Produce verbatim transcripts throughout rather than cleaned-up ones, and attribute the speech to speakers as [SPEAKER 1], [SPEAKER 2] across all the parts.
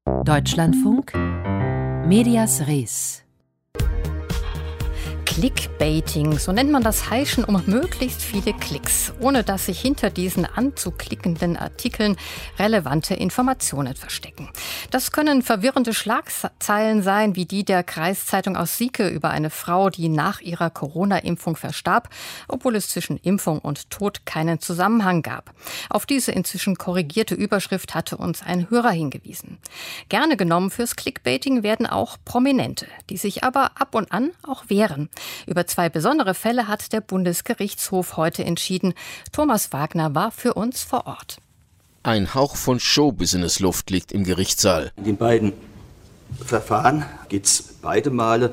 [SPEAKER 1] Deutschlandfunk Medias Res.
[SPEAKER 2] Clickbaiting, so nennt man das Heischen um möglichst viele Klicks, ohne dass sich hinter diesen anzuklickenden Artikeln relevante Informationen verstecken. Das können verwirrende Schlagzeilen sein, wie die der Kreiszeitung aus Sieke über eine Frau, die nach ihrer Corona-Impfung verstarb, obwohl es zwischen Impfung und Tod keinen Zusammenhang gab. Auf diese inzwischen korrigierte Überschrift hatte uns ein Hörer hingewiesen. Gerne genommen fürs Clickbaiting werden auch Prominente, die sich aber ab und an auch wehren. Über zwei besondere Fälle hat der Bundesgerichtshof heute entschieden. Thomas Wagner war für uns vor Ort.
[SPEAKER 3] Ein Hauch von Showbusiness-Luft liegt im Gerichtssaal.
[SPEAKER 4] In den beiden Verfahren geht es beide Male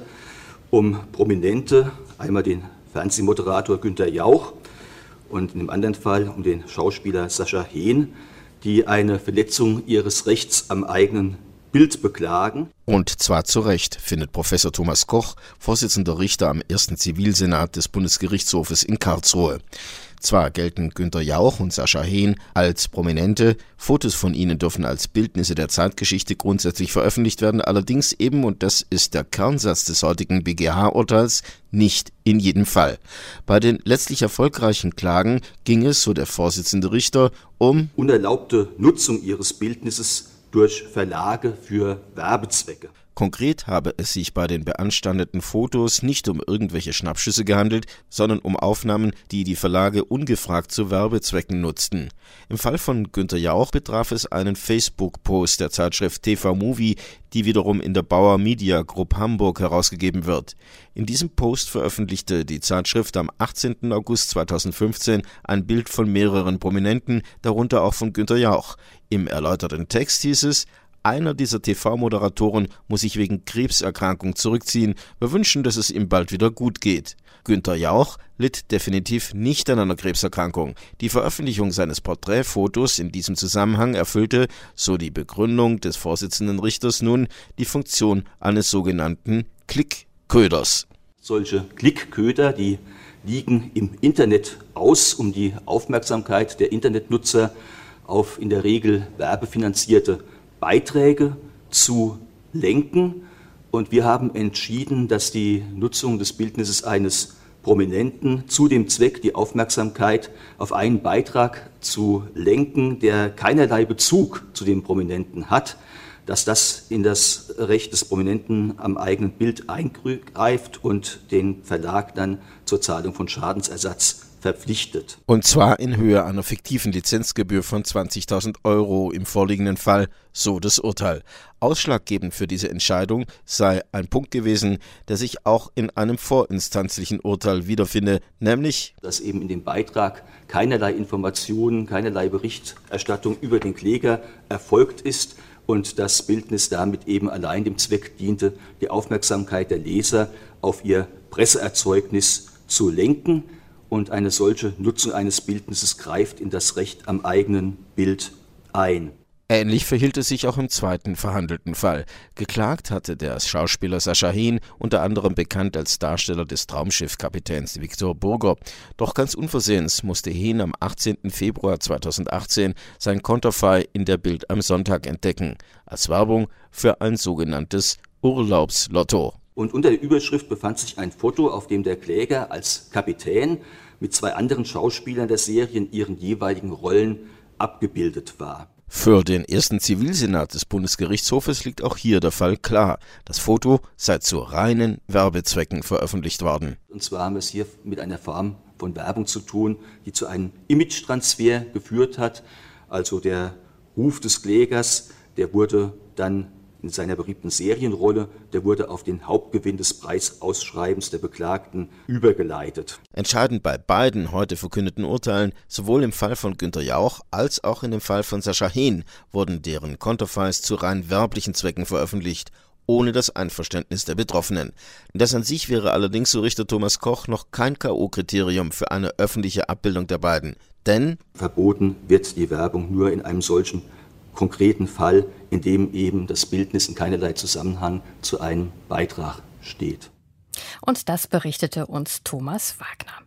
[SPEAKER 4] um Prominente. Einmal den Fernsehmoderator Günther Jauch und in dem anderen Fall um den Schauspieler Sascha Hehn, die eine Verletzung ihres Rechts am eigenen Bild beklagen.
[SPEAKER 3] Und zwar zu Recht, findet Professor Thomas Koch, Vorsitzender Richter am ersten Zivilsenat des Bundesgerichtshofes in Karlsruhe. Zwar gelten Günther Jauch und Sascha Hehn als Prominente, Fotos von ihnen dürfen als Bildnisse der Zeitgeschichte grundsätzlich veröffentlicht werden, allerdings eben, und das ist der Kernsatz des heutigen B G H-Urteils, nicht in jedem Fall. Bei den letztlich erfolgreichen Klagen ging es, so der Vorsitzende Richter, um
[SPEAKER 4] unerlaubte Nutzung ihres Bildnisses durch Verlage für Werbezwecke.
[SPEAKER 3] Konkret habe es sich bei den beanstandeten Fotos nicht um irgendwelche Schnappschüsse gehandelt, sondern um Aufnahmen, die die Verlage ungefragt zu Werbezwecken nutzten. Im Fall von Günther Jauch betraf es einen Facebook-Post der Zeitschrift T V Movie, die wiederum in der Bauer Media Group Hamburg herausgegeben wird. In diesem Post veröffentlichte die Zeitschrift am achtzehnten August zweitausendfünfzehn ein Bild von mehreren Prominenten, darunter auch von Günther Jauch. Im erläuterten Text hieß es: Einer dieser T V-Moderatoren muss sich wegen Krebserkrankung zurückziehen. Wir wünschen, dass es ihm bald wieder gut geht. Günther Jauch litt definitiv nicht an einer Krebserkrankung. Die Veröffentlichung seines Porträtfotos in diesem Zusammenhang erfüllte, so die Begründung des Vorsitzenden Richters, nun die Funktion eines sogenannten Klickköders.
[SPEAKER 4] Solche Klickköder, die liegen im Internet aus, um die Aufmerksamkeit der Internetnutzer auf in der Regel werbefinanzierte Beiträge zu lenken, und wir haben entschieden, dass die Nutzung des Bildnisses eines Prominenten zu dem Zweck, die Aufmerksamkeit auf einen Beitrag zu lenken, der keinerlei Bezug zu dem Prominenten hat, dass das in das Recht des Prominenten am eigenen Bild eingreift und den Verlag dann zur Zahlung von Schadensersatz verpflichtet.
[SPEAKER 3] Und zwar in Höhe einer fiktiven Lizenzgebühr von zwanzigtausend Euro im vorliegenden Fall, so das Urteil. Ausschlaggebend für diese Entscheidung sei ein Punkt gewesen, der sich auch in einem vorinstanzlichen Urteil wiederfinde, nämlich,
[SPEAKER 4] dass eben in dem Beitrag keinerlei Informationen, keinerlei Berichterstattung über den Kläger erfolgt ist und das Bildnis damit eben allein dem Zweck diente, die Aufmerksamkeit der Leser auf ihr Presseerzeugnis zu lenken. Und eine solche Nutzung eines Bildnisses greift in das Recht am eigenen Bild ein.
[SPEAKER 3] Ähnlich verhielt es sich auch im zweiten verhandelten Fall. Geklagt hatte der Schauspieler Sascha Hehn, unter anderem bekannt als Darsteller des Traumschiff-Kapitäns Viktor Burger. Doch ganz unversehens musste Hehn am achtzehnten Februar zweitausendachtzehn sein Konterfei in der Bild am Sonntag entdecken, als Werbung für ein sogenanntes Urlaubslotto.
[SPEAKER 4] Und unter der Überschrift befand sich ein Foto, auf dem der Kläger als Kapitän mit zwei anderen Schauspielern der Serie in ihren jeweiligen Rollen abgebildet war.
[SPEAKER 3] Für den ersten Zivilsenat des Bundesgerichtshofes liegt auch hier der Fall klar. Das Foto sei zu reinen Werbezwecken veröffentlicht worden.
[SPEAKER 4] Und zwar haben wir es hier mit einer Form von Werbung zu tun, die zu einem Image-Transfer geführt hat. Also der Ruf des Klägers, der wurde dann in seiner beliebten Serienrolle, der wurde auf den Hauptgewinn des Preisausschreibens der Beklagten übergeleitet.
[SPEAKER 3] Entscheidend bei beiden heute verkündeten Urteilen, sowohl im Fall von Günther Jauch als auch in dem Fall von Sascha Hehn, wurden deren Konterfeis zu rein werblichen Zwecken veröffentlicht, ohne das Einverständnis der Betroffenen. Das an sich wäre allerdings, so Richter Thomas Koch, noch kein K O-Kriterium für eine öffentliche Abbildung der beiden. Denn
[SPEAKER 4] verboten wird die Werbung nur in einem solchen konkreten Fall, in dem eben das Bildnis in keinerlei Zusammenhang zu einem Beitrag steht.
[SPEAKER 2] Und das berichtete uns Thomas Wagner.